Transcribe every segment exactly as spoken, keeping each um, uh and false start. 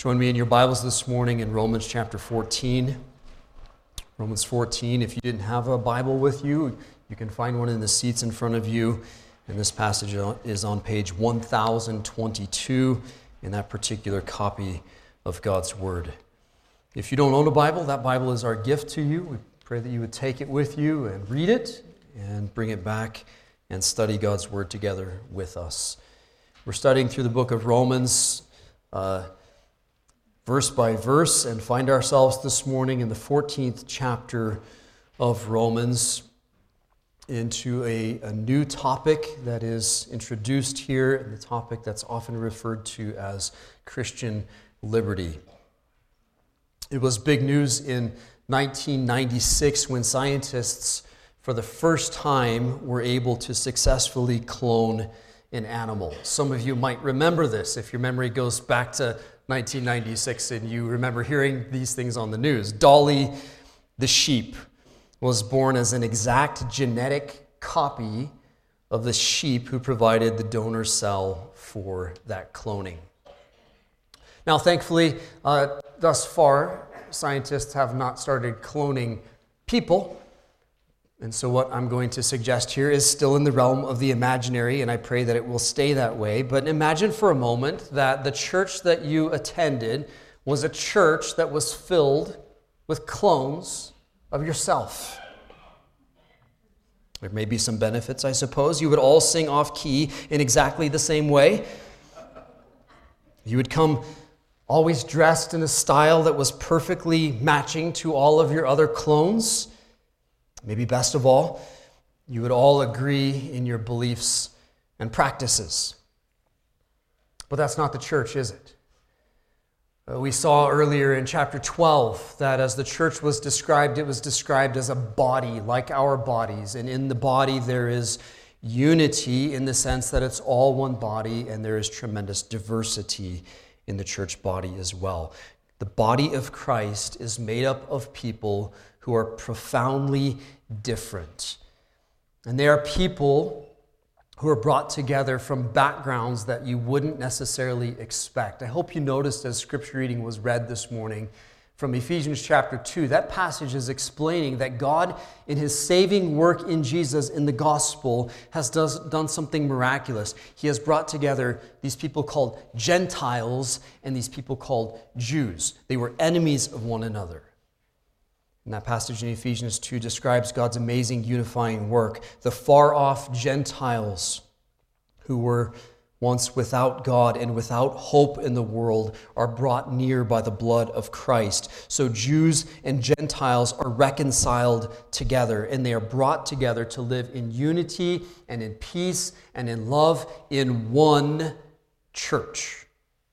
Join me in your Bibles this morning in Romans chapter fourteen. Romans fourteen, if you didn't have a Bible with you, you can find one in the seats in front of you. And this passage is on page one thousand twenty-two in that particular copy of God's Word. If you don't own a Bible, that Bible is our gift to you. We pray that you would take it with you and read it and bring it back and study God's Word together with us. We're studying through the book of Romans, uh, verse by verse, and find ourselves this morning in the fourteenth chapter of Romans into a, a new topic that is introduced here, and the topic that's often referred to as Christian liberty. It was big news in nineteen ninety-six when scientists, for the first time, were able to successfully clone an animal. Some of you might remember this if your memory goes back to nineteen ninety-six and you remember hearing these things on the news. Dolly the sheep was born as an exact genetic copy of the sheep who provided the donor cell for that cloning. Now, thankfully, uh, thus far, scientists have not started cloning people. And so what I'm going to suggest here is still in the realm of the imaginary, and I pray that it will stay that way. But imagine for a moment that the church that you attended was a church that was filled with clones of yourself. There may be some benefits, I suppose. You would all sing off key in exactly the same way. You would come always dressed in a style that was perfectly matching to all of your other clones. Maybe best of all, you would all agree in your beliefs and practices. But that's not the church, is it? Uh, we saw earlier in chapter twelve that as the church was described, it was described as a body, like our bodies. And in the body there is unity in the sense that it's all one body, and there is tremendous diversity in the church body as well. The body of Christ is made up of people who are profoundly different. And they are people who are brought together from backgrounds that you wouldn't necessarily expect. I hope you noticed as scripture reading was read this morning from Ephesians chapter two, that passage is explaining that God, in his saving work in Jesus in the gospel, has does, done something miraculous. He has brought together these people called Gentiles and these people called Jews. They were enemies of one another. And that passage in Ephesians two describes God's amazing unifying work. The far-off Gentiles who were once without God and without hope in the world are brought near by the blood of Christ. So Jews and Gentiles are reconciled together, and they are brought together to live in unity and in peace and in love in one church.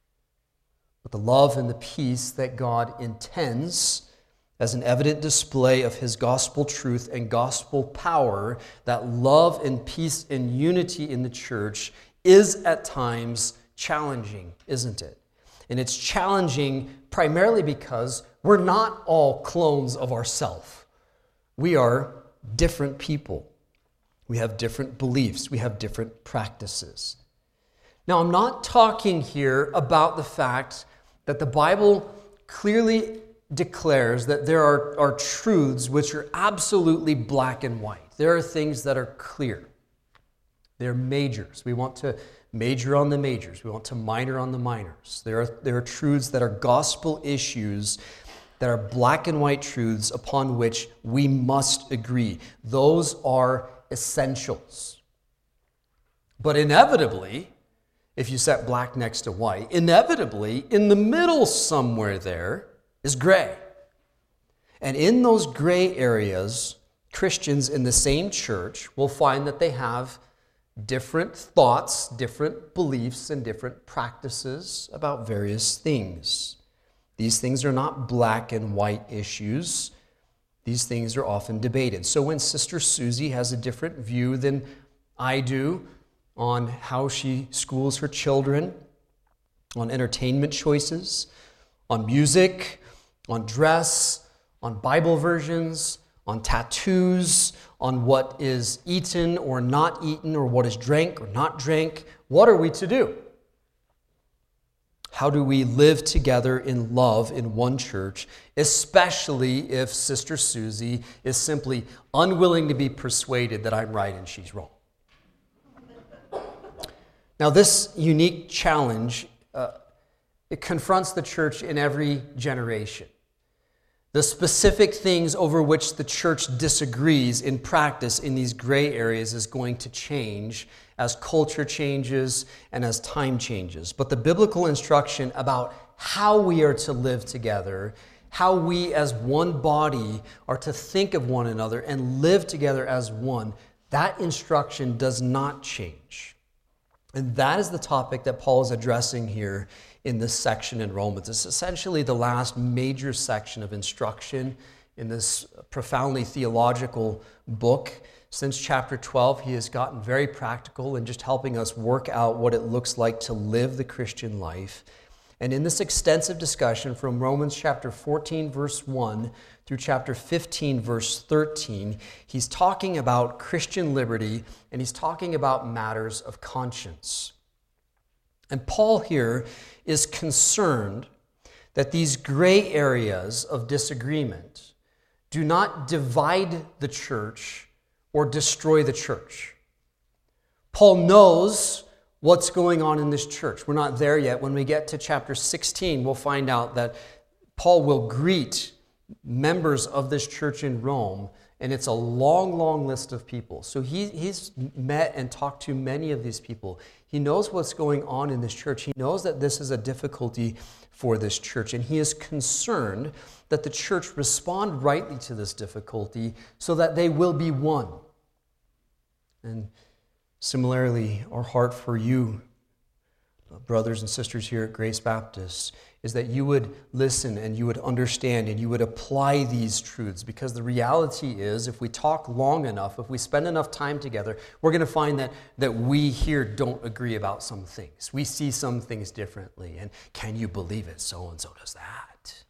But the love and the peace that God intends as an evident display of his gospel truth and gospel power, that love and peace and unity in the church is at times challenging, isn't it? And it's challenging primarily because we're not all clones of ourselves. We are different people. We have different beliefs. We have different practices. Now, I'm not talking here about the fact that the Bible clearly declares that there are, are truths which are absolutely black and white. There are things that are clear. They're majors. We want to major on the majors. We want to minor on the minors. There are, there are truths that are gospel issues that are black and white truths upon which we must agree. Those are essentials. But inevitably, if you set black next to white, inevitably, in the middle somewhere there, is gray. And in those gray areas, Christians in the same church will find that they have different thoughts, different beliefs, and different practices about various things. These things are not black and white issues. These things are often debated. So when Sister Susie has a different view than I do on how she schools her children, on entertainment choices, on music, on dress, on Bible versions, on tattoos, on what is eaten or not eaten, or what is drank or not drank, what are we to do? How do we live together in love in one church, especially if Sister Susie is simply unwilling to be persuaded that I'm right and she's wrong? Now, this unique challenge, uh, it confronts the church in every generation. The specific things over which the church disagrees in practice in these gray areas is going to change as culture changes and as time changes. But the biblical instruction about how we are to live together, how we as one body are to think of one another and live together as one, that instruction does not change. And that is the topic that Paul is addressing here in this section in Romans. It's essentially the last major section of instruction in this profoundly theological book. Since chapter twelve, he has gotten very practical in just helping us work out what it looks like to live the Christian life. And in this extensive discussion from Romans chapter fourteen, verse one, through chapter fifteen, verse thirteen, he's talking about Christian liberty, and he's talking about matters of conscience. And Paul here is concerned that these gray areas of disagreement do not divide the church or destroy the church. Paul knows what's going on in this church. We're not there yet. When we get to chapter sixteen, we'll find out that Paul will greet members of this church in Rome, and it's a long, long list of people. So he, he's met and talked to many of these people. He knows what's going on in this church. He knows that this is a difficulty for this church, and he is concerned that the church respond rightly to this difficulty so that they will be one. And similarly, our heart for you, brothers and sisters here at Grace Baptist, is that you would listen and you would understand and you would apply these truths, because the reality is, if we talk long enough, if we spend enough time together, we're going to find that, that we here don't agree about some things. We see some things differently, and can you believe it? So-and-so does that.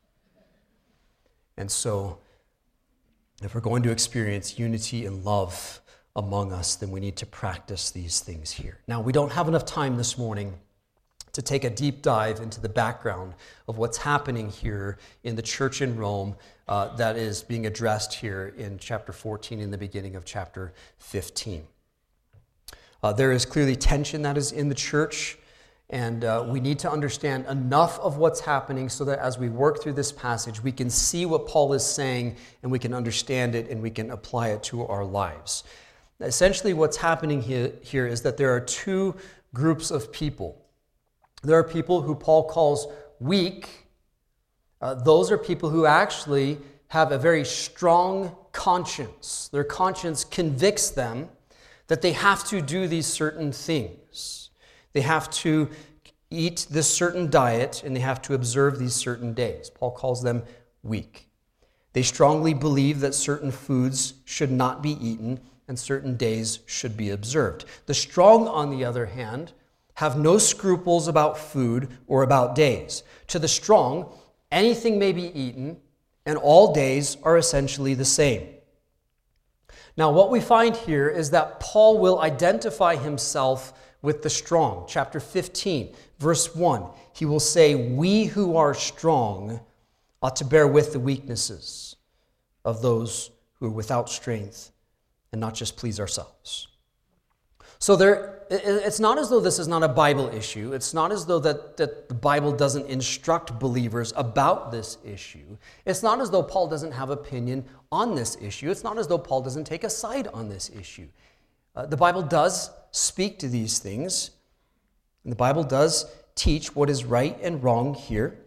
And so, if we're going to experience unity and love among us, then we need to practice these things here. Now, we don't have enough time this morning to take a deep dive into the background of what's happening here in the church in Rome uh, that is being addressed here in chapter fourteen, in the beginning of chapter fifteen. Uh, there is clearly tension that is in the church, and uh, we need to understand enough of what's happening so that as we work through this passage, we can see what Paul is saying, and we can understand it, and we can apply it to our lives. Essentially, what's happening here, here is that there are two groups of people. There are people who Paul calls weak. Uh, those are people who actually have a very strong conscience. Their conscience convicts them that they have to do these certain things. They have to eat this certain diet, and they have to observe these certain days. Paul calls them weak. They strongly believe that certain foods should not be eaten and certain days should be observed. The strong, on the other hand, have no scruples about food or about days. To the strong, anything may be eaten, and all days are essentially the same. Now, what we find here is that Paul will identify himself with the strong. Chapter fifteen, verse one, he will say, "We who are strong ought to bear with the weaknesses of those who are without strength and not just please ourselves." So there, it's not as though this is not a Bible issue. It's not as though that, that the Bible doesn't instruct believers about this issue. It's not as though Paul doesn't have opinion on this issue. It's not as though Paul doesn't take a side on this issue. Uh, the Bible does speak to these things. And the Bible does teach what is right and wrong here.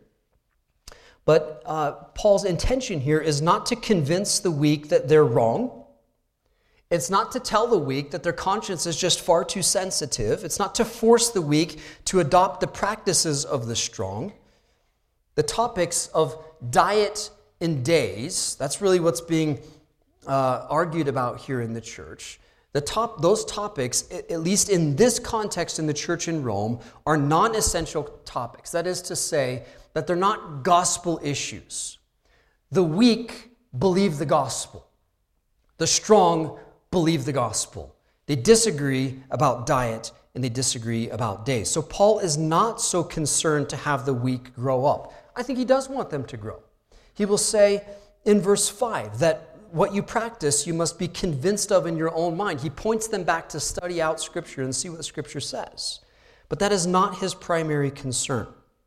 But uh, Paul's intention here is not to convince the weak that they're wrong. It's not to tell the weak that their conscience is just far too sensitive. It's not to force the weak to adopt the practices of the strong. The topics of diet and days, that's really what's being uh, argued about here in the church. The top, those topics, at least in this context in the church in Rome, are non-essential topics. That is to say that they're not gospel issues. The weak believe the gospel. The strong believe the gospel. They disagree about diet and they disagree about days. So Paul is not so concerned to have the weak grow up. I think he does want them to grow. He will say in verse five that what you practice, you must be convinced of in your own mind. He points them back to study out Scripture and see what the Scripture says. But that is not his primary concern.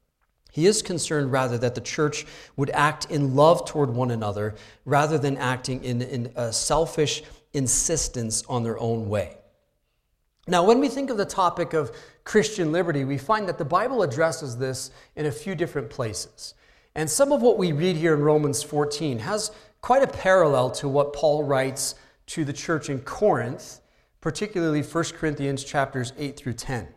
He is concerned rather that the church would act in love toward one another rather than acting in, in a selfish insistence on their own way. Now, when we think of the topic of Christian liberty, we find that the Bible addresses this in a few different places. And some of what we read here in Romans fourteen has quite a parallel to what Paul writes to the church in Corinth, particularly First Corinthians chapters eight through ten.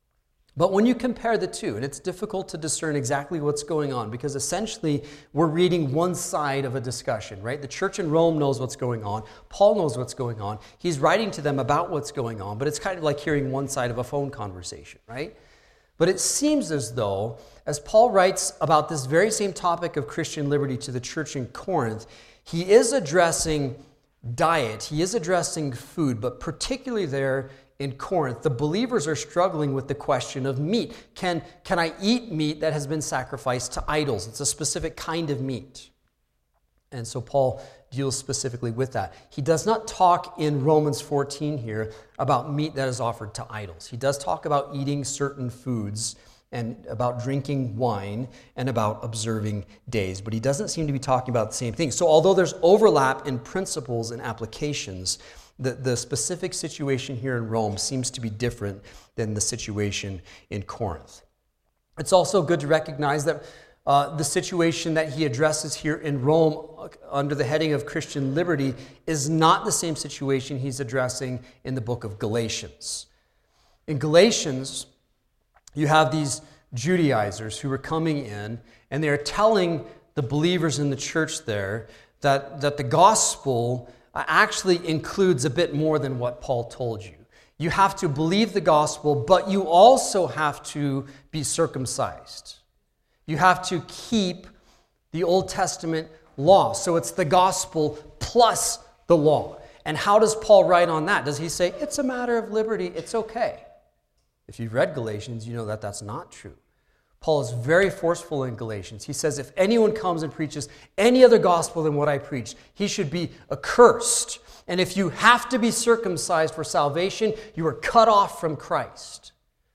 But when you compare the two, and it's difficult to discern exactly what's going on, because essentially we're reading one side of a discussion, right? The church in Rome knows what's going on. Paul knows what's going on. He's writing to them about what's going on, but it's kind of like hearing one side of a phone conversation, right? But it seems as though, as Paul writes about this very same topic of Christian liberty to the church in Corinth, he is addressing diet, he is addressing food, but particularly there in Corinth, the believers are struggling with the question of meat. Can, can I eat meat that has been sacrificed to idols? It's a specific kind of meat. And so Paul deals specifically with that. He does not talk in Romans fourteen here about meat that is offered to idols. He does talk about eating certain foods and about drinking wine and about observing days, but he doesn't seem to be talking about the same thing. So although there's overlap in principles and applications, The, the specific situation here in Rome seems to be different than the situation in Corinth. It's also good to recognize that uh, the situation that he addresses here in Rome under the heading of Christian liberty is not the same situation he's addressing in the book of Galatians. In Galatians, you have these Judaizers who are coming in, and they're telling the believers in the church there that, that the gospel actually includes a bit more than what Paul told you. You have to believe the gospel, but you also have to be circumcised. You have to keep the Old Testament law. So it's the gospel plus the law. And how does Paul write on that? Does he say, it's a matter of liberty, it's okay? If you've read Galatians, you know that that's not true. Paul is very forceful in Galatians. He says, if anyone comes and preaches any other gospel than what I preach, he should be accursed. And if you have to be circumcised for salvation, you are cut off from Christ.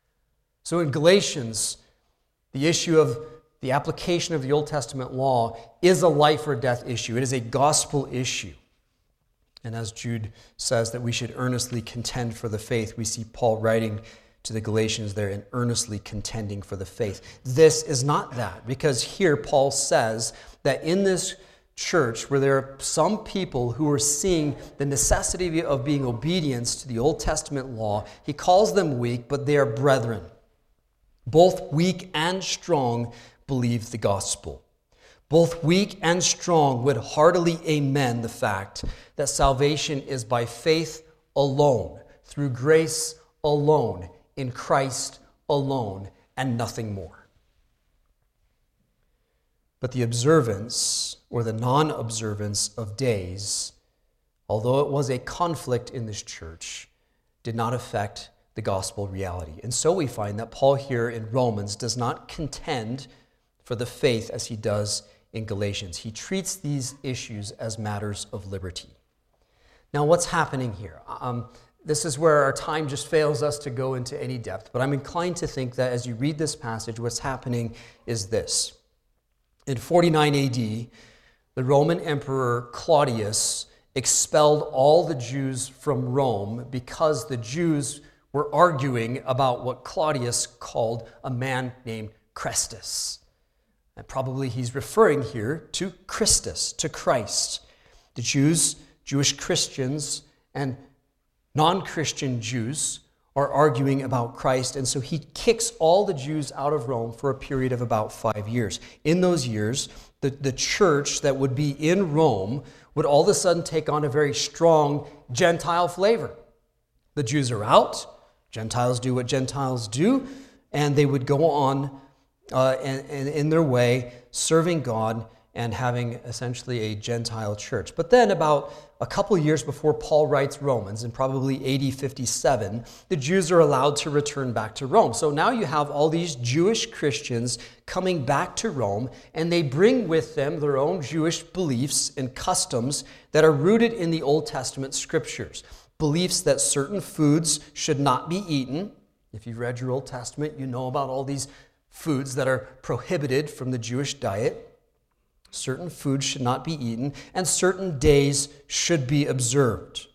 So in Galatians, the issue of the application of the Old Testament law is a life or death issue. It is a gospel issue. And as Jude says that we should earnestly contend for the faith, we see Paul writing to the Galatians there and earnestly contending for the faith. This is not that, because here Paul says that in this church where there are some people who are seeing the necessity of being obedient to the Old Testament law, he calls them weak, but they are brethren. Both weak and strong believe the gospel. Both weak and strong would heartily amen the fact that salvation is by faith alone, through grace alone, in Christ alone, and nothing more. But the observance or the non-observance of days, although it was a conflict in this church, did not affect the gospel reality. And so we find that Paul here in Romans does not contend for the faith as he does in Galatians. He treats these issues as matters of liberty. Now, what's happening here? Um, This is where our time just fails us to go into any depth. But I'm inclined to think that as you read this passage, what's happening is this. In forty-nine A D, the Roman Emperor Claudius expelled all the Jews from Rome because the Jews were arguing about what Claudius called a man named Chrestus. And probably he's referring here to Christus, to Christ. The Jews, Jewish Christians, and non-Christian Jews are arguing about Christ, and so he kicks all the Jews out of Rome for a period of about five years. In those years, the, the church that would be in Rome would all of a sudden take on a very strong Gentile flavor. The Jews are out, Gentiles do what Gentiles do, and they would go on uh, in, in their way, serving God and having essentially a Gentile church. But then about a couple years before Paul writes Romans, in probably A D fifty-seven, the Jews are allowed to return back to Rome. So now you have all these Jewish Christians coming back to Rome, and they bring with them their own Jewish beliefs and customs that are rooted in the Old Testament scriptures. Beliefs that certain foods should not be eaten. If you've read your Old Testament, you know about all these foods that are prohibited from the Jewish diet. Certain foods should not be eaten, and certain days should be observed.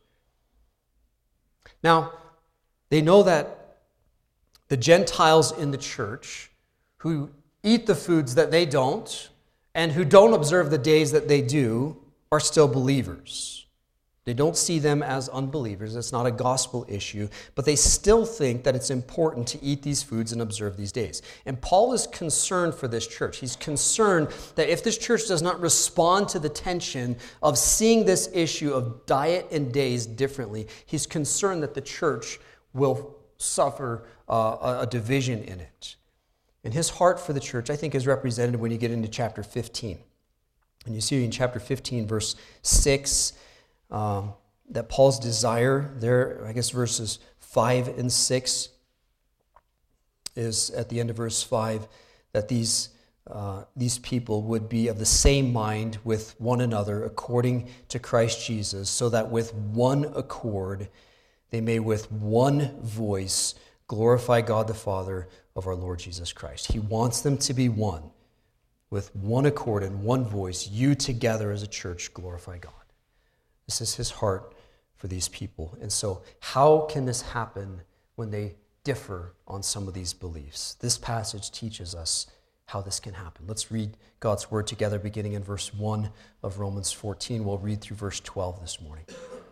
Now, they know that the Gentiles in the church who eat the foods that they don't and who don't observe the days that they do are still believers. They don't see them as unbelievers. It's not a gospel issue, but they still think that it's important to eat these foods and observe these days. And Paul is concerned for this church. He's concerned that if this church does not respond to the tension of seeing this issue of diet and days differently, he's concerned that the church will suffer uh, a division in it. And his heart for the church, I think, is represented when you get into chapter fifteen. And you see in chapter fifteen, verse six, Um, that Paul's desire there, I guess verses five and six, is at the end of verse five, that these, uh, these people would be of the same mind with one another according to Christ Jesus, so that with one accord they may with one voice glorify God the Father of our Lord Jesus Christ. He wants them to be one, with one accord and one voice, you together as a church glorify God. This is his heart for these people. And so how can this happen when they differ on some of these beliefs? This passage teaches us how this can happen. Let's read God's word together, beginning in verse one of Romans fourteen. We'll read through verse twelve this morning.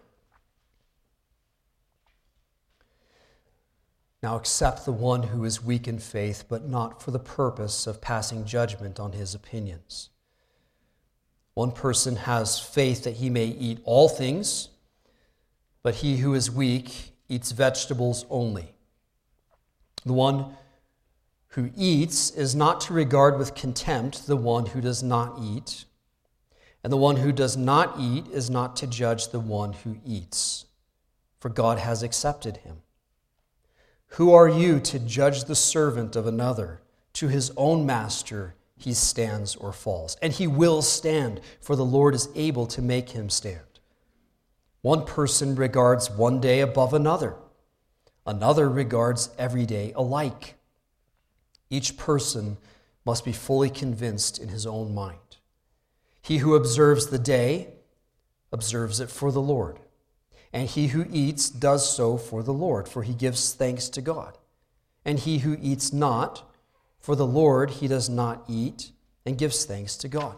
Now accept the one who is weak in faith, but not for the purpose of passing judgment on his opinions. One person has faith that he may eat all things, but he who is weak eats vegetables only. The one who eats is not to regard with contempt the one who does not eat, and the one who does not eat is not to judge the one who eats, for God has accepted him. Who are you to judge the servant of another? To his own master he stands or falls, and he will stand, for the Lord is able to make him stand. One person regards one day above another. Another regards every day alike. Each person must be fully convinced in his own mind. He who observes the day observes it for the Lord, and he who eats does so for the Lord, for he gives thanks to God. And he who eats not for the Lord, he does not eat, and gives thanks to God.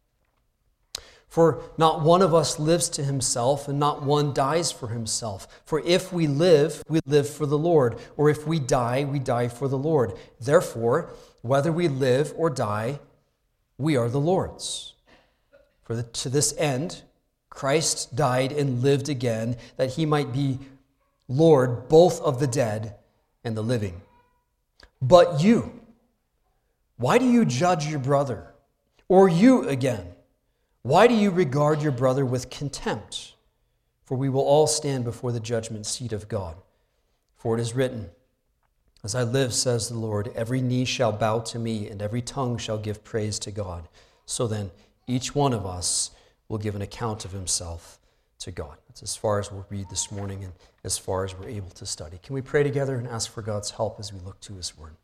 For not one of us lives to himself, and not one dies for himself. For if we live, we live for the Lord, or if we die, we die for the Lord. Therefore, whether we live or die, we are the Lord's. For the, to this end, Christ died and lived again, that he might be Lord both of the dead and the living. But you, why do you judge your brother? Or you again, why do you regard your brother with contempt? For we will all stand before the judgment seat of God. For it is written, as I live, says the Lord, every knee shall bow to me, and every tongue shall give praise to God. So then, each one of us will give an account of himself to God. That's as far as we'll read this morning and as far as we're able to study. Can we pray together and ask for God's help as we look to his word?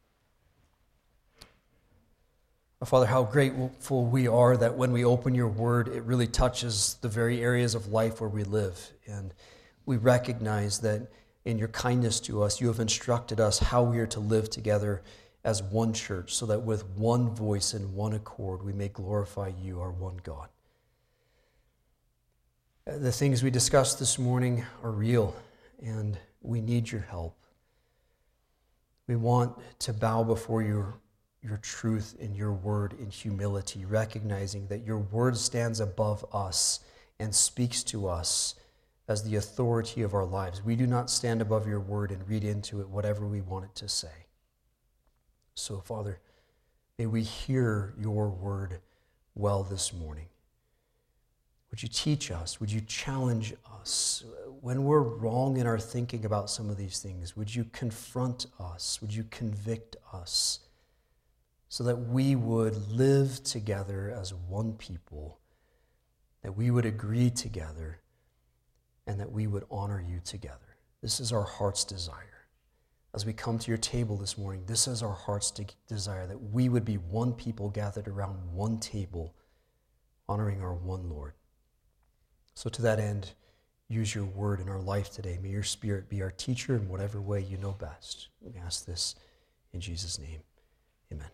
Father, how grateful we are that when we open your word, it really touches the very areas of life where we live. And we recognize that in your kindness to us, you have instructed us how we are to live together as one church, so that with one voice and one accord, we may glorify you, our one God. The things we discussed this morning are real, and we need your help. We want to bow before your your truth in your word in humility, recognizing that your word stands above us and speaks to us as the authority of our lives. We do not stand above your word and read into it whatever we want it to say. So, Father, may we hear your word well this morning. Would you teach us? Would you challenge us? When we're wrong in our thinking about some of these things, would you confront us? Would you convict us so that we would live together as one people, that we would agree together, and that we would honor you together? This is our heart's desire. As we come to your table this morning, this is our heart's de- desire, that we would be one people gathered around one table, honoring our one Lord. So to that end, use your word in our life today. May your Spirit be our teacher in whatever way you know best. We ask this in Jesus' name. Amen.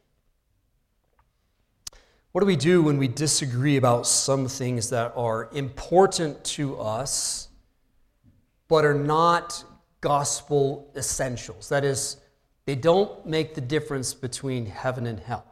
What do we do when we disagree about some things that are important to us, but are not gospel essentials? That is, they don't make the difference between heaven and hell.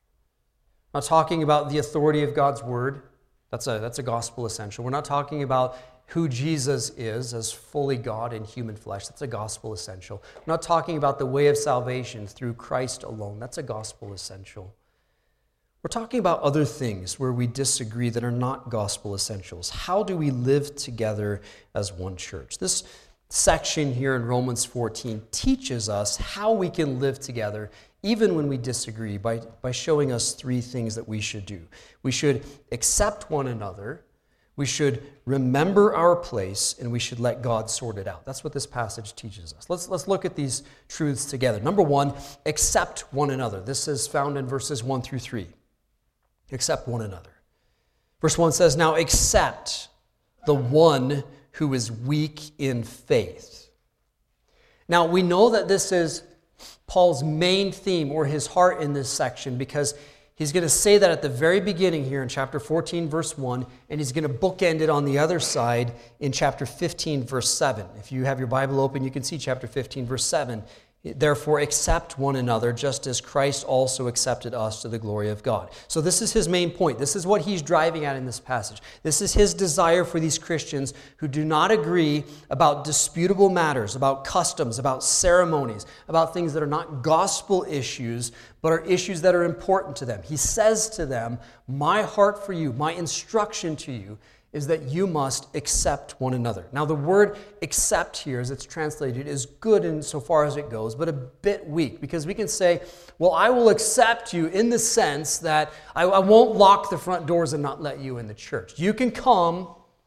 I'm not talking about the authority of God's word. That's a, that's a gospel essential. We're not talking about who Jesus is as fully God in human flesh. That's a gospel essential. We're not talking about the way of salvation through Christ alone. That's a gospel essential. We're talking about other things where we disagree that are not gospel essentials. How do we live together as one church? This section here in Romans fourteen teaches us how we can live together even when we disagree by, by showing us three things that we should do. We should accept one another, we should remember our place, and we should let God sort it out. That's what this passage teaches us. Let's, let's look at these truths together. Number one, accept one another. This is found in verses one through three. Accept one another. Verse one says, "Now accept the one who is weak in faith." Now, we know that this is Paul's main theme or his heart in this section, because he's going to say that at the very beginning here in chapter fourteen, verse one, and he's going to bookend it on the other side in chapter fifteen, verse seven. If you have your Bible open, you can see chapter fifteen, verse seven. "Therefore, accept one another, just as Christ also accepted us to the glory of God." So this is his main point. This is what he's driving at in this passage. This is his desire for these Christians who do not agree about disputable matters, about customs, about ceremonies, about things that are not gospel issues, but are issues that are important to them. He says to them, my heart for you, my instruction to you, is that you must accept one another. Now, the word accept here, as it's translated, is good insofar as it goes, but a bit weak, because we can say, well, I will accept you in the sense that I, I won't lock the front doors and not let you in the church. You can come.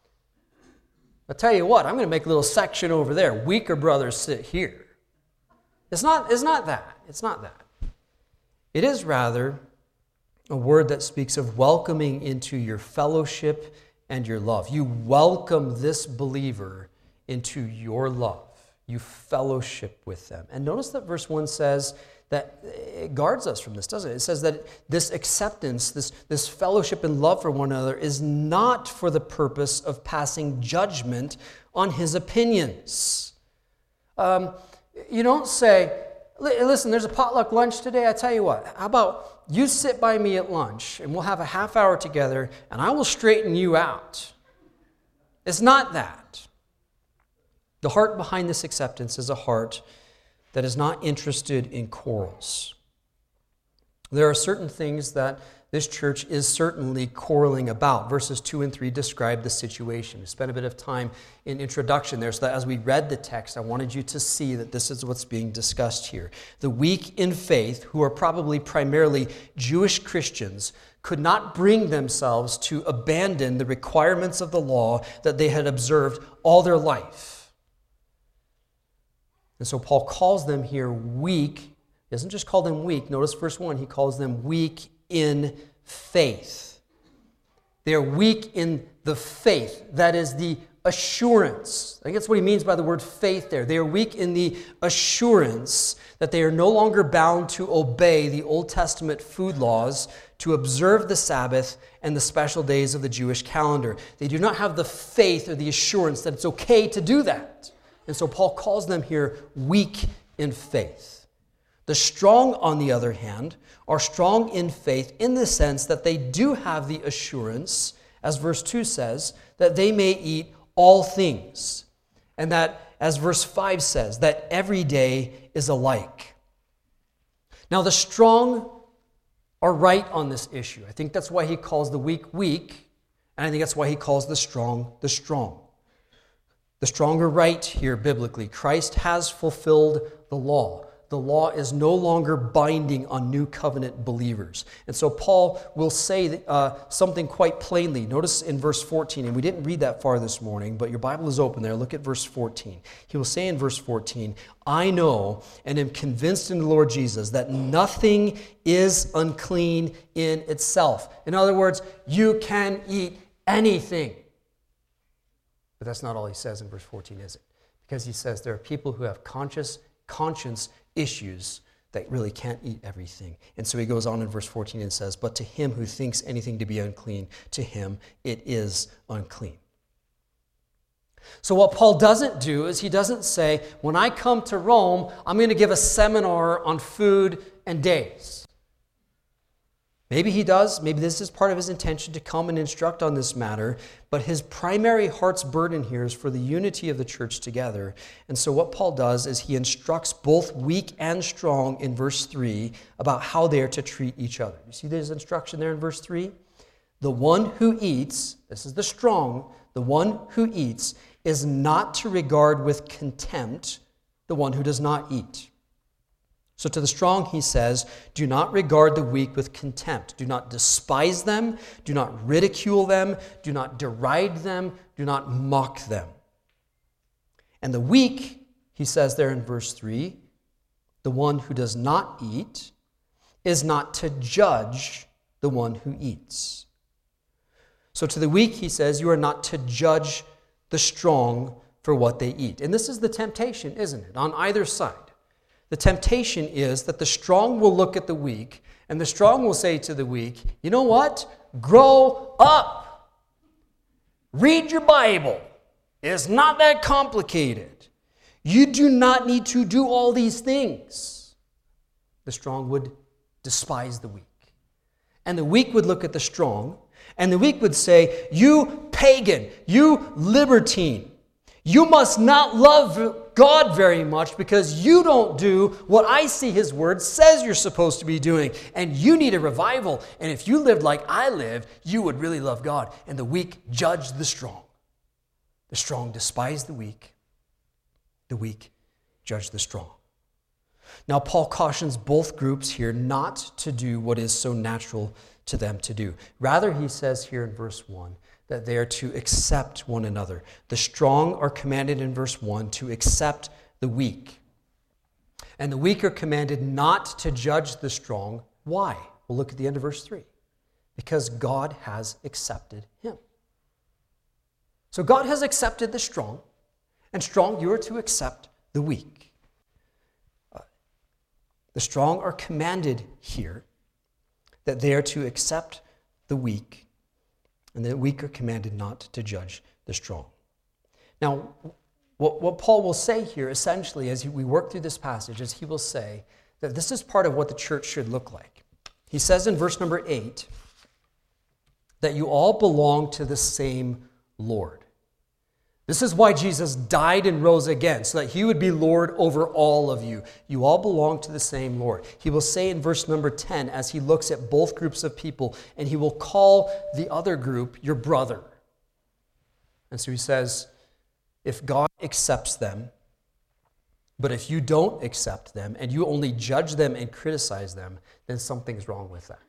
I'll tell you what, I'm going to make a little section over there. Weaker brothers sit here. It's not, it's not that. It's not that. It is rather a word that speaks of welcoming into your fellowship and your love. You welcome this believer into your love. You fellowship with them. And notice that verse one says that it guards us from this, doesn't it? It says that this acceptance, this, this fellowship and love for one another is not for the purpose of passing judgment on his opinions. Um, you don't say, listen, there's a potluck lunch today. I tell you what, how about you sit by me at lunch and we'll have a half hour together and I will straighten you out. It's not that. The heart behind this acceptance is a heart that is not interested in quarrels. There are certain things that this church is certainly quarreling about. Verses two and three describe the situation. We spent a bit of time in introduction there so that as we read the text, I wanted you to see that this is what's being discussed here. The weak in faith, who are probably primarily Jewish Christians, could not bring themselves to abandon the requirements of the law that they had observed all their life. And so Paul calls them here weak. He doesn't just call them weak. Notice verse one, he calls them weak in faith. They are weak in the faith. That is the assurance. I think that's what he means by the word faith there. They are weak in the assurance that they are no longer bound to obey the Old Testament food laws, to observe the Sabbath and the special days of the Jewish calendar. They do not have the faith or the assurance that it's okay to do that. And so Paul calls them here weak in faith. The strong, on the other hand, are strong in faith in the sense that they do have the assurance, as verse two says, that they may eat all things. And that, as verse five says, that every day is alike. Now, the strong are right on this issue. I think that's why he calls the weak weak, and I think that's why he calls the strong the strong. The strong are right here biblically. Christ has fulfilled the law. The law is no longer binding on new covenant believers. And so Paul will say uh, something quite plainly. Notice in verse fourteen, and we didn't read that far this morning, but your Bible is open there. Look at verse fourteen. He will say in verse fourteen, I know and am convinced in the Lord Jesus that nothing is unclean in itself. In other words, you can eat anything. But that's not all he says in verse fourteen, is it? Because he says there are people who have conscious conscience issues that really can't eat everything. And so he goes on in verse fourteen and says, but to him who thinks anything to be unclean, to him it is unclean. So what Paul doesn't do is he doesn't say, when I come to Rome, I'm going to give a seminar on food and days. Maybe he does. Maybe this is part of his intention to come and instruct on this matter. But his primary heart's burden here is for the unity of the church together. And so what Paul does is he instructs both weak and strong in verse three about how they are to treat each other. You see there's instruction there in verse three? The one who eats, this is the strong, the one who eats is not to regard with contempt the one who does not eat. So to the strong, he says, do not regard the weak with contempt. Do not despise them. Do not ridicule them. Do not deride them. Do not mock them. And the weak, he says there in verse three, the one who does not eat is not to judge the one who eats. So to the weak, he says, you are not to judge the strong for what they eat. And this is the temptation, isn't it, on either side? The temptation is that the strong will look at the weak, and the strong will say to the weak, you know what? Grow up. Read your Bible. It's not that complicated. You do not need to do all these things. The strong would despise the weak. And the weak would look at the strong, and the weak would say, you pagan, you libertine, you must not love God very much because you don't do what I see his word says you're supposed to be doing. And you need a revival. And if you lived like I live, you would really love God. And the weak judge the strong. The strong despise the weak. The weak judge the strong. Now, Paul cautions both groups here not to do what is so natural to them to do. Rather, he says here in verse one, that they are to accept one another. The strong are commanded in verse one to accept the weak. And the weak are commanded not to judge the strong. Why? We'll look at the end of verse three. Because God has accepted him. So God has accepted the strong, and strong, you are to accept the weak. Uh, the strong are commanded here that they are to accept the weak, and the weak are commanded not to judge the strong. Now, what, what Paul will say here, essentially, as we work through this passage, is he will say that this is part of what the church should look like. He says in verse number eight that you all belong to the same Lord. This is why Jesus died and rose again, so that he would be Lord over all of you. You all belong to the same Lord. He will say in verse number ten, as he looks at both groups of people, and he will call the other group your brother. And so he says, if God accepts them, but if you don't accept them, and you only judge them and criticize them, then something's wrong with that.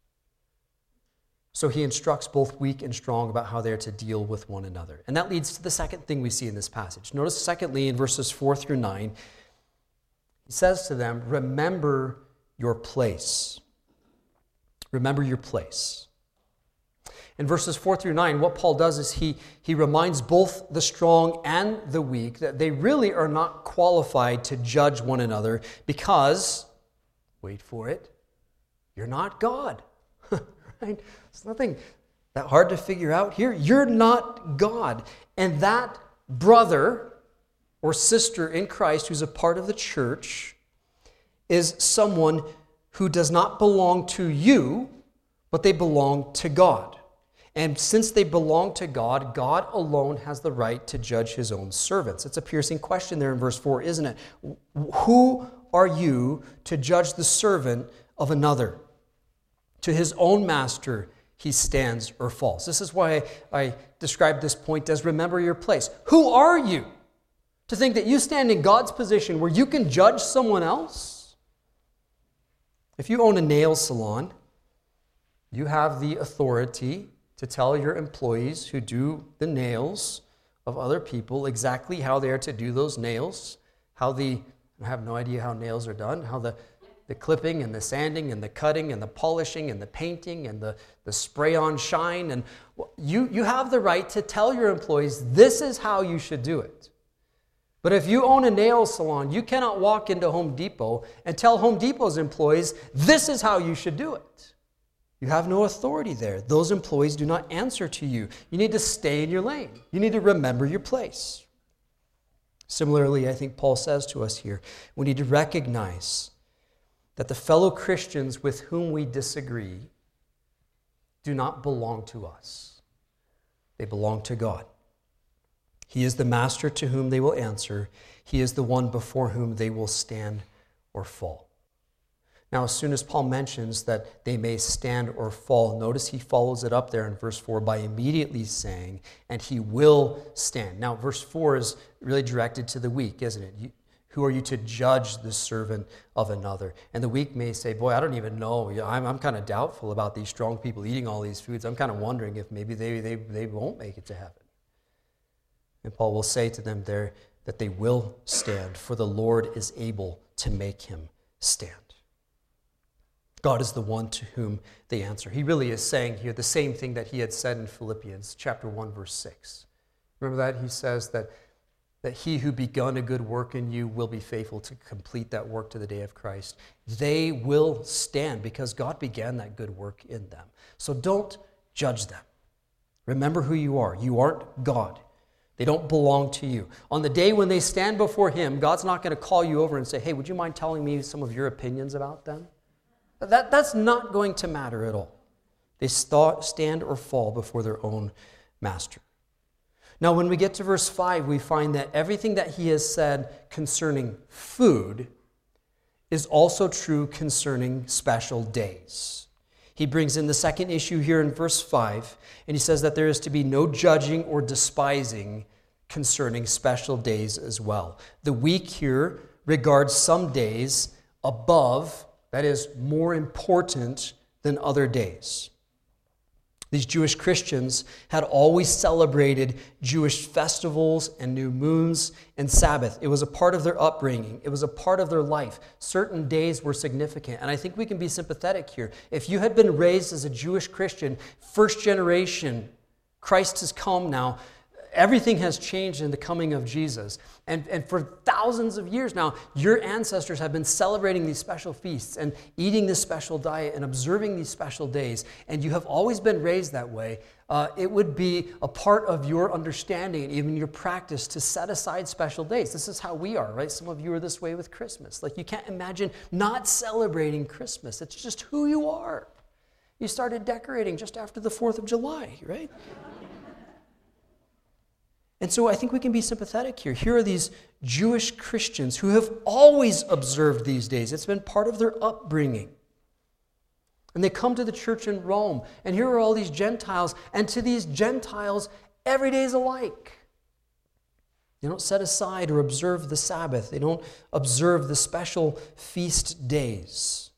So he instructs both weak and strong about how they are to deal with one another. And that leads to the second thing we see in this passage. Notice, secondly, in verses four through nine, he says to them, remember your place. Remember your place. In verses four through nine, what Paul does is he, he reminds both the strong and the weak that they really are not qualified to judge one another because, wait for it, you're not God. Right? It's nothing that hard to figure out here. You're not God. And that brother or sister in Christ who's a part of the church is someone who does not belong to you, but they belong to God. And since they belong to God, God alone has the right to judge his own servants. It's a piercing question there in verse four, isn't it? Who are you to judge the servant of another? To his own master he stands or falls. This is why I describe this point as remember your place. Who are you to think that you stand in God's position where you can judge someone else? If you own a nail salon, you have the authority to tell your employees who do the nails of other people exactly how they are to do those nails, how the, I have no idea how nails are done, how the The clipping and the sanding and the cutting and the polishing and the painting and the, the spray-on shine. And you, you have the right to tell your employees, this is how you should do it. But if you own a nail salon, you cannot walk into Home Depot and tell Home Depot's employees, this is how you should do it. You have no authority there. Those employees do not answer to you. You need to stay in your lane. You need to remember your place. Similarly, I think Paul says to us here, we need to recognize that the fellow Christians with whom we disagree do not belong to us. They belong to God. He is the master to whom they will answer. He is the one before whom they will stand or fall. Now, as soon as Paul mentions that they may stand or fall, notice he follows it up there in verse four by immediately saying, and he will stand. Now, verse four is really directed to the weak, isn't it? You, Who are you to judge the servant of another? And the weak may say, boy, I don't even know. I'm, I'm kind of doubtful about these strong people eating all these foods. I'm kind of wondering if maybe they, they, they won't make it to heaven. And Paul will say to them there that they will stand, for the Lord is able to make him stand. God is the one to whom they answer. He really is saying here the same thing that he had said in Philippians chapter one, verse six. Remember that? He says that that he who begun a good work in you will be faithful to complete that work to the day of Christ. They will stand because God began that good work in them. So don't judge them. Remember who you are. You aren't God. They don't belong to you. On the day when they stand before him, God's not going to call you over and say, hey, would you mind telling me some of your opinions about them? That, that's not going to matter at all. They st- stand or fall before their own master. Now, when we get to verse five, we find that everything that he has said concerning food is also true concerning special days. He brings in the second issue here in verse five, and he says that there is to be no judging or despising concerning special days as well. The weak here regards some days above, that is, more important than other days. These Jewish Christians had always celebrated Jewish festivals and new moons and Sabbath. It was a part of their upbringing. It was a part of their life. Certain days were significant. And I think we can be sympathetic here. If you had been raised as a Jewish Christian, first generation, Christ has come now. Everything has changed in the coming of Jesus. And, and for thousands of years now, your ancestors have been celebrating these special feasts and eating this special diet and observing these special days. And you have always been raised that way. Uh, it would be a part of your understanding and even your practice to set aside special days. This is how we are, right? Some of you are this way with Christmas. Like, you can't imagine not celebrating Christmas. It's just who you are. You started decorating just after the fourth of July, right? And so I think we can be sympathetic here. Here are these Jewish Christians who have always observed these days. It's been part of their upbringing. And they come to the church in Rome, and here are all these Gentiles, and to these Gentiles, every day is alike. They don't set aside or observe the Sabbath. They don't observe the special feast days.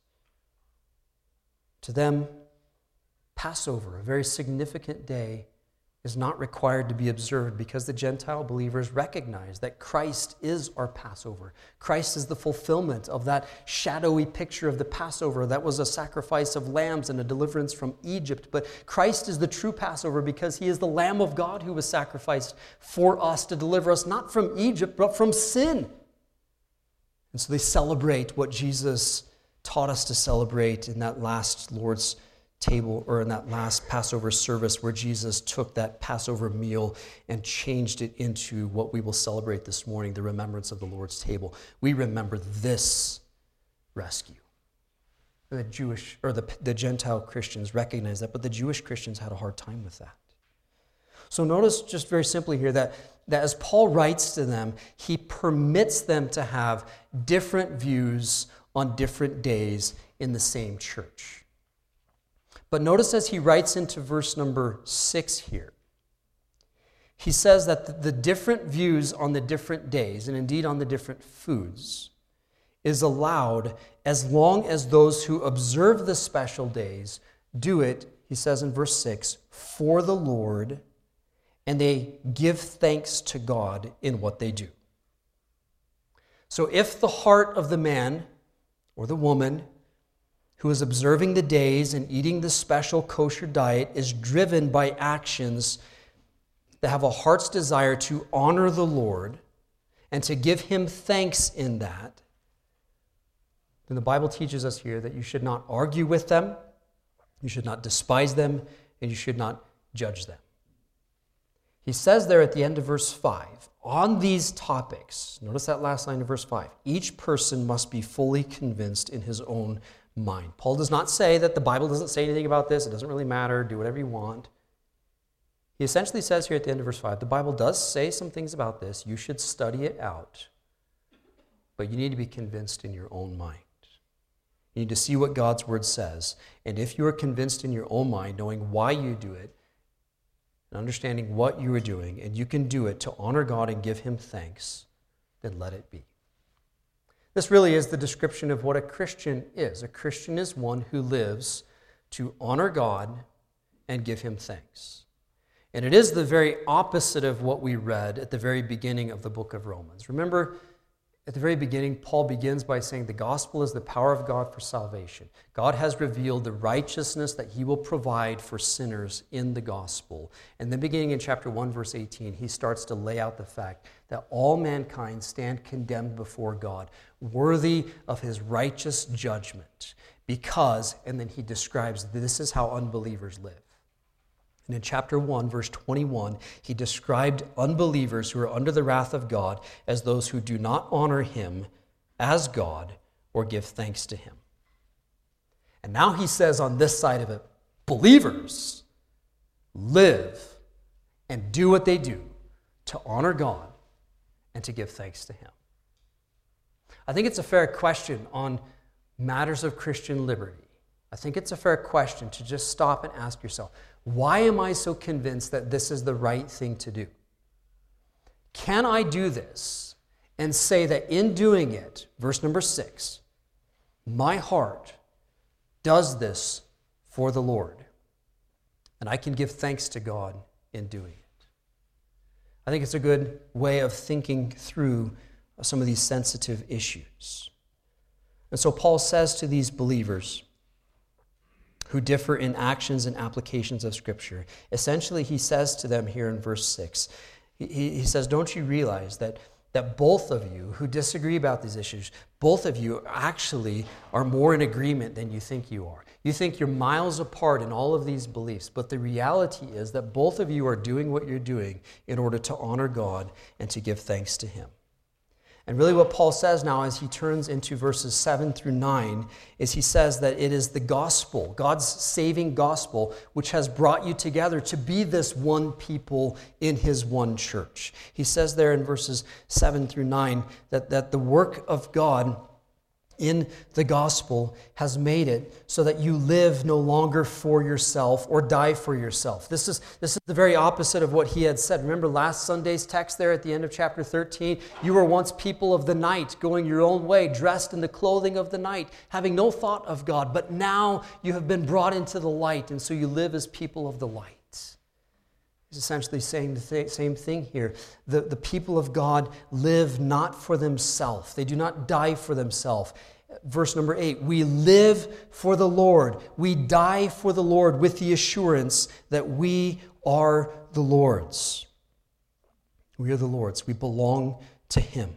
To them, Passover, a very significant day, is not required to be observed because the Gentile believers recognize that Christ is our Passover. Christ is the fulfillment of that shadowy picture of the Passover that was a sacrifice of lambs and a deliverance from Egypt. But Christ is the true Passover because he is the Lamb of God who was sacrificed for us to deliver us not from Egypt but from sin. And so they celebrate what Jesus taught us to celebrate in that last Lord's table, or in that last Passover service where Jesus took that Passover meal and changed it into what we will celebrate this morning, the remembrance of the Lord's table. We remember this rescue. And the Jewish, or the, the Gentile Christians recognize that, but the Jewish Christians had a hard time with that. So notice just very simply here that, that as Paul writes to them, he permits them to have different views on different days in the same church. But notice as he writes into verse number six here, he says that the different views on the different days, and indeed on the different foods, is allowed as long as those who observe the special days do it, he says in verse six, for the Lord, and they give thanks to God in what they do. So if the heart of the man or the woman who is observing the days and eating the special kosher diet is driven by actions that have a heart's desire to honor the Lord and to give him thanks in that, then the Bible teaches us here that you should not argue with them, you should not despise them, and you should not judge them. He says there at the end of verse five, on these topics, notice that last line of verse five, each person must be fully convinced in his own mind. Paul does not say that the Bible doesn't say anything about this, it doesn't really matter, do whatever you want. He essentially says here at the end of verse five, the Bible does say some things about this, you should study it out, but you need to be convinced in your own mind. You need to see what God's word says, and if you are convinced in your own mind, knowing why you do it, and understanding what you are doing, and you can do it to honor God and give him thanks, then let it be. This really is the description of what a Christian is. A Christian is one who lives to honor God and give him thanks. And it is the very opposite of what we read at the very beginning of the book of Romans. Remember, at the very beginning, Paul begins by saying the gospel is the power of God for salvation. God has revealed the righteousness that he will provide for sinners in the gospel. And then beginning in chapter one, verse eighteen, he starts to lay out the fact that all mankind stand condemned before God, worthy of his righteous judgment. Because, and then he describes this is how unbelievers live. And in chapter one, verse twenty-one, he described unbelievers who are under the wrath of God as those who do not honor him as God or give thanks to him. And now he says on this side of it, believers live and do what they do to honor God and to give thanks to him. I think it's a fair question on matters of Christian liberty. I think it's a fair question to just stop and ask yourself, why am I so convinced that this is the right thing to do? Can I do this and say that in doing it, verse number six, my heart does this for the Lord, and I can give thanks to God in doing it? I think it's a good way of thinking through some of these sensitive issues. And so Paul says to these believers who differ in actions and applications of Scripture. Essentially, he says to them here in verse six, he, he says, don't you realize that, that both of you who disagree about these issues, both of you actually are more in agreement than you think you are. You think you're miles apart in all of these beliefs, but the reality is that both of you are doing what you're doing in order to honor God and to give thanks to him. And really what Paul says now as he turns into verses seven through nine is he says that it is the gospel, God's saving gospel, which has brought you together to be this one people in his one church. He says there in verses seven through nine that, that the work of God in the gospel has made it so that you live no longer for yourself or die for yourself. This is, this is the very opposite of what he had said. Remember last Sunday's text there at the end of chapter thirteen? You were once people of the night, going your own way, dressed in the clothing of the night, having no thought of God. But now you have been brought into the light, and so you live as people of the light. He's essentially saying the th- same thing here. The, the people of God live not for themselves. They do not die for themselves. Verse number eight, we live for the Lord. We die for the Lord with the assurance that we are the Lord's. We are the Lord's. We belong to him.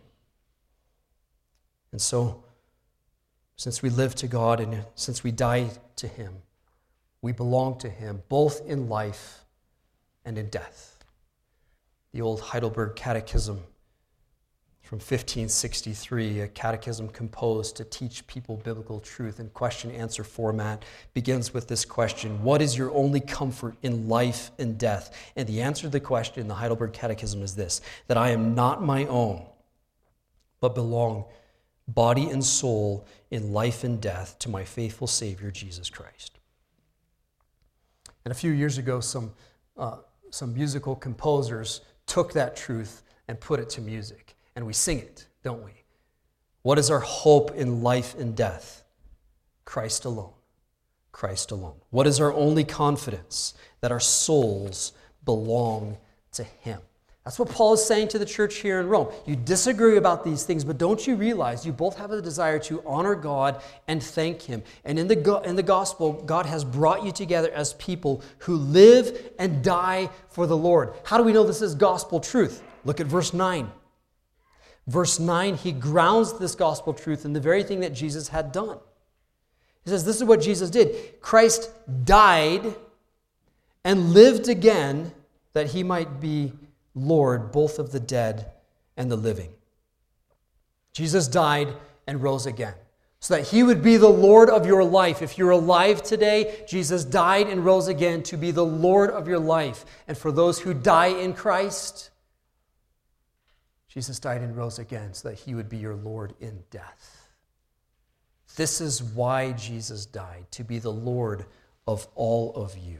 And so, since we live to God and since we die to him, we belong to him both in life and in death. The old Heidelberg Catechism from fifteen sixty-three, a catechism composed to teach people biblical truth in question-answer format, begins with this question: what is your only comfort in life and death? And the answer to the question in the Heidelberg Catechism is this: that I am not my own, but belong body and soul in life and death to my faithful Savior, Jesus Christ. And a few years ago, some, uh, some musical composers took that truth and put it to music. And we sing it, don't we? What is our hope in life and death? Christ alone. Christ alone. What is our only confidence? That our souls belong to Him. That's what Paul is saying to the church here in Rome. You disagree about these things, but don't you realize you both have a desire to honor God and thank Him? And in the, go- in the gospel, God has brought you together as people who live and die for the Lord. How do we know this is gospel truth? Look at verse nine. Verse nine, he grounds this gospel truth in the very thing that Jesus had done. He says, this is what Jesus did. Christ died and lived again that He might be Lord, both of the dead and the living. Jesus died and rose again, so that He would be the Lord of your life. If you're alive today, Jesus died and rose again to be the Lord of your life. And for those who die in Christ, Jesus died and rose again so that He would be your Lord in death. This is why Jesus died, to be the Lord of all of you.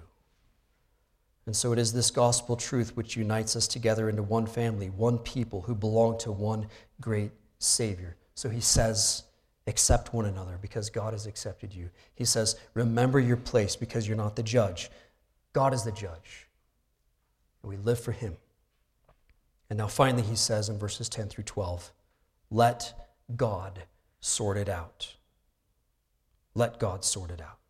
And so it is this gospel truth which unites us together into one family, one people who belong to one great Savior. So he says, accept one another because God has accepted you. He says, remember your place because you're not the judge. God is the judge. And we live for Him. And now finally he says in verses ten through twelve, let God sort it out. Let God sort it out.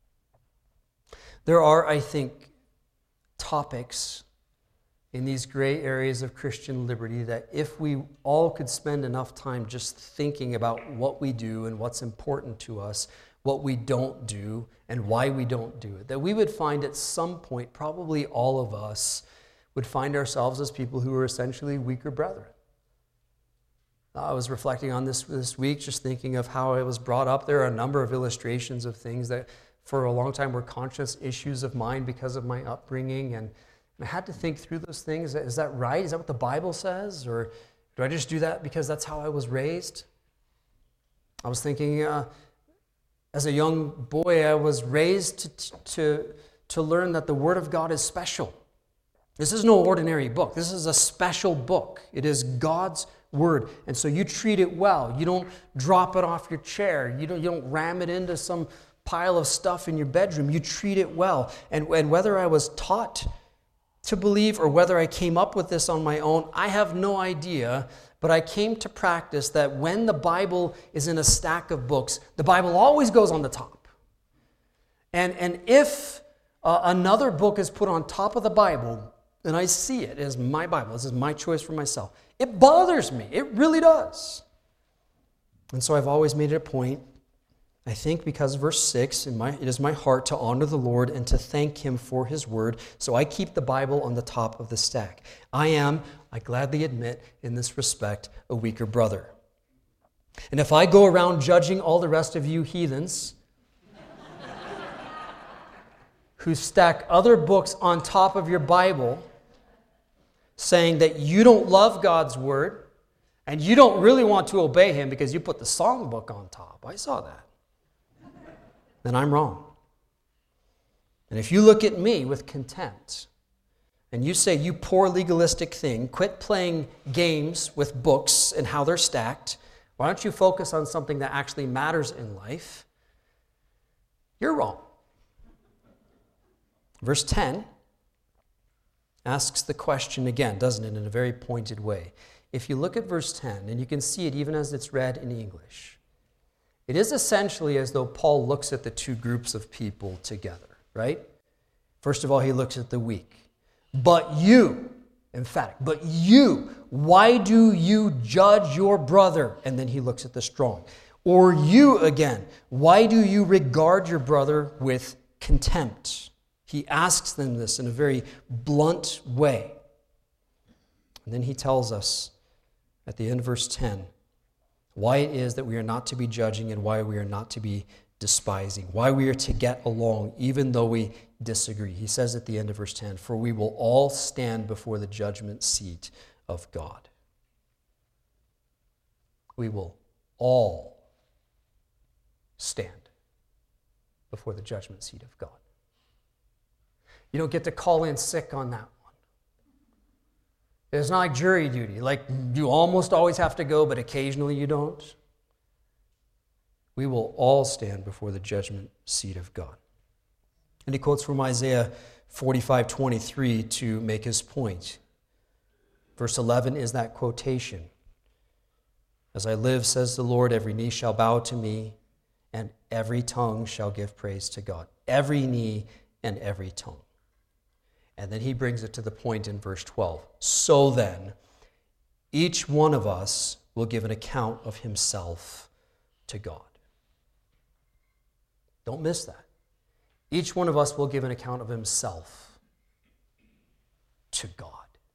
There are, I think, topics in these gray areas of Christian liberty that if we all could spend enough time just thinking about what we do and what's important to us, what we don't do, and why we don't do it, that we would find at some point, probably all of us, would find ourselves as people who are essentially weaker brethren. I was reflecting on this this week, just thinking of how it was brought up. There are a number of illustrations of things that for a long time were conscious issues of mine because of my upbringing. And I had to think through those things. Is that right? Is that what the Bible says? Or do I just do that because that's how I was raised? I was thinking, uh, as a young boy, I was raised to, to, to learn that the Word of God is special. This is no ordinary book. This is a special book. It is God's Word. And so you treat it well. You don't drop it off your chair. You don't, you don't ram it into some pile of stuff in your bedroom. You treat it well. And, and whether I was taught to believe or whether I came up with this on my own, I have no idea. But I came to practice that when the Bible is in a stack of books, the Bible always goes on the top. And, and if uh, another book is put on top of the Bible, and I see it as my Bible, this is my choice for myself, it bothers me. It really does. And so I've always made it a point, I think because verse six, in my, it is my heart to honor the Lord and to thank Him for His Word, so I keep the Bible on the top of the stack. I am, I gladly admit, in this respect, a weaker brother. And if I go around judging all the rest of you heathens who stack other books on top of your Bible, saying that you don't love God's Word and you don't really want to obey Him because you put the songbook on top, I saw that, then I'm wrong. And if you look at me with contempt and you say, you poor legalistic thing, quit playing games with books and how they're stacked, why don't you focus on something that actually matters in life? You're wrong. Verse ten asks the question again, doesn't it, in a very pointed way. If you look at verse ten, and you can see it even as it's read in English, it is essentially as though Paul looks at the two groups of people together, right? First of all, he looks at the weak. But you, emphatic, but you, why do you judge your brother? And then he looks at the strong. Or you again, why do you regard your brother with contempt? He asks them this in a very blunt way. And then he tells us at the end of verse ten why it is that we are not to be judging and why we are not to be despising, why we are to get along even though we disagree. He says at the end of verse ten, for we will all stand before the judgment seat of God. We will all stand before the judgment seat of God. You don't get to call in sick on that one. It's not like jury duty. Like you almost always have to go, but occasionally you don't. We will all stand before the judgment seat of God. And he quotes from Isaiah forty-five twenty-three to make his point. Verse eleven is that quotation. As I live, says the Lord, every knee shall bow to me, and every tongue shall give praise to God. Every knee and every tongue. And then he brings it to the point in verse twelve. So then, each one of us will give an account of himself to God. Don't miss that. Each one of us will give an account of himself to God.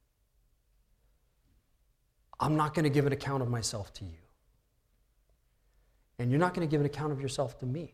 I'm not going to give an account of myself to you. And you're not going to give an account of yourself to me.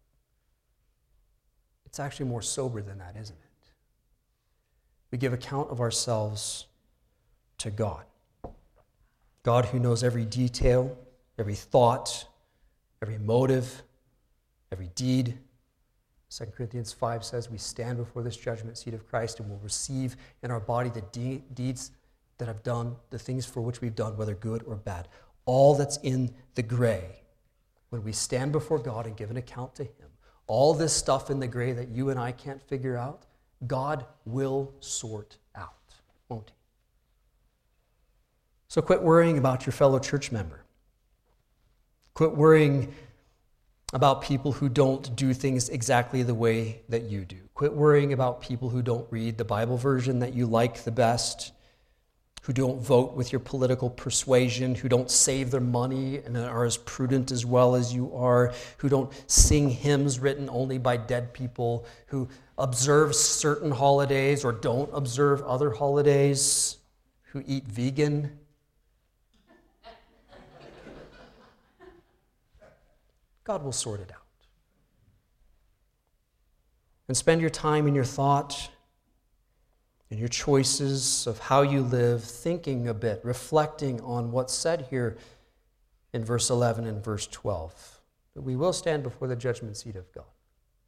It's actually more sober than that, isn't it? We give account of ourselves to God. God who knows every detail, every thought, every motive, every deed. Second Corinthians five says we stand before this judgment seat of Christ and will receive in our body the de- deeds that have done, the things for which we've done, whether good or bad. All that's in the gray. When we stand before God and give an account to him, all this stuff in the gray that you and I can't figure out, God will sort out, won't he? So quit worrying about your fellow church member. Quit worrying about people who don't do things exactly the way that you do. Quit worrying about people who don't read the Bible version that you like the best, who don't vote with your political persuasion, who don't save their money and are as prudent as well as you are, who don't sing hymns written only by dead people, who observe certain holidays or don't observe other holidays, who eat vegan. God will sort it out. And spend your time and your thought and your choices of how you live, thinking a bit, reflecting on what's said here in verse eleven and verse twelve. That we will stand before the judgment seat of God.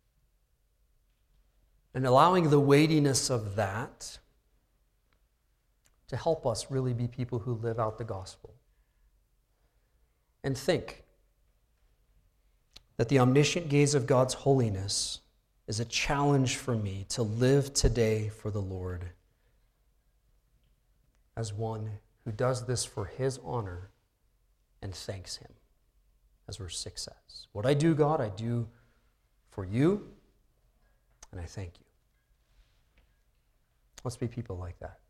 And allowing the weightiness of that to help us really be people who live out the gospel. And think that the omniscient gaze of God's holiness is a challenge for me to live today for the Lord as one who does this for his honor and thanks him, as verse six says. What I do, God, I do for you, and I thank you. Let's be people like that.